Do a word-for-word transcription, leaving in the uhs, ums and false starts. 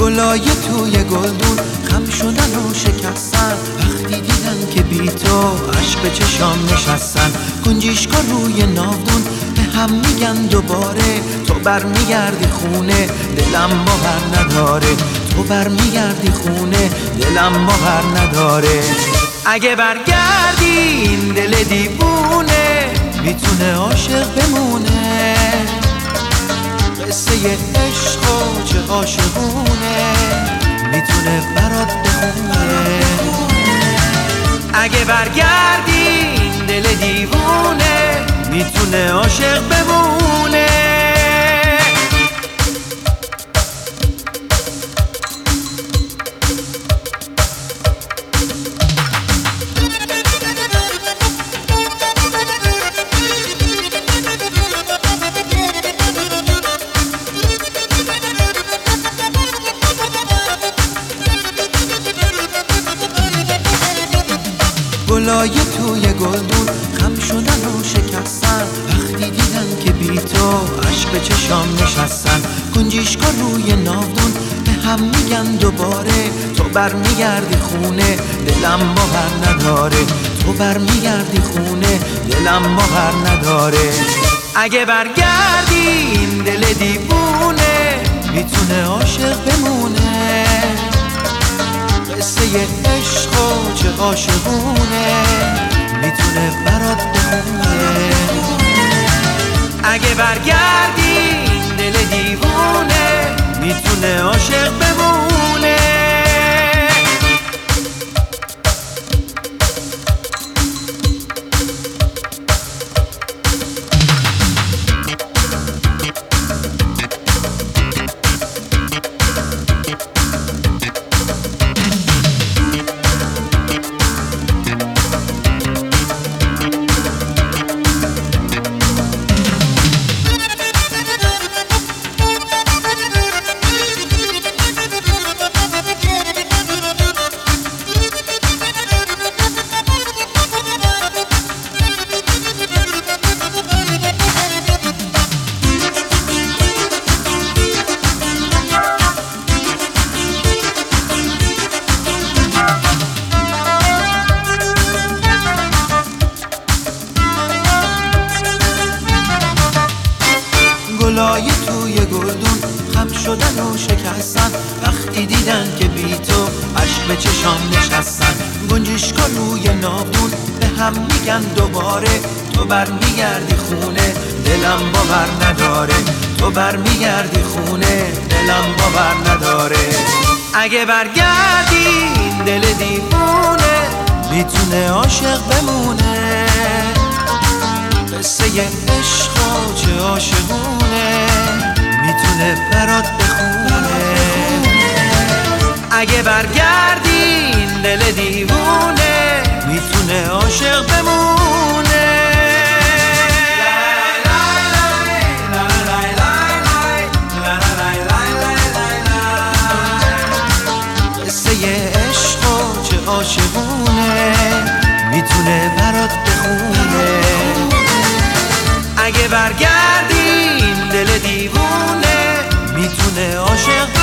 گلای توی گلدون خم شدن و شکستن، وقتی دیدن که بی تو عشق به چشام نشستن. گنجیشکا روی ناودون به هم میگن دوباره، تو برمیگردی خونه دلم باور نداره، تو برمیگردی خونه دلم باور نداره. اگه برگردی این دل دیوونه میتونه عاشق بمونه، قصه عشق و چه عاشقونه میتونه برات بخونه. اگه برگردی این دل دیوونه میتونه عاشق بمونه. گلای توی گلدون خم شدن و شکستن، وقتی دیدن که بی تو عشق به چشام نشستن. گنجیشکا روی ناودون به هم میگن دوباره، تو برمیگردی خونه دلم باور نداره، تو برمیگردی خونه دلم باور نداره. اگه برگردی این دل دیوونه میتونه عاشق بمونه، قصه عشق و چه عاشقونه میتونه برات بخونه. اگه برگردی این دل دیوونه میتونه عاشق بمونه. گلای توی گلدون خم شدن و شکستن، وقتی دیدن که بی تو عشق به چشام نشستن. گنجشکا روی ناودون به هم میگن دوباره، تو برمیگردی خونه دلم باور نداره، تو برمیگردی خونه دلم باور نداره. اگه برگردی این دل دیوونه میتونه عاشق بمونه، قصه عشق و چه عاشقونه میتونه برات بخونه. اگه برگردی این دل دیوونه میتونه عاشق بمونه. قصه عشق و چه عاشقونه میتونه برات بخونه. اگه برگردی این دل دیوونه میتونه عاشق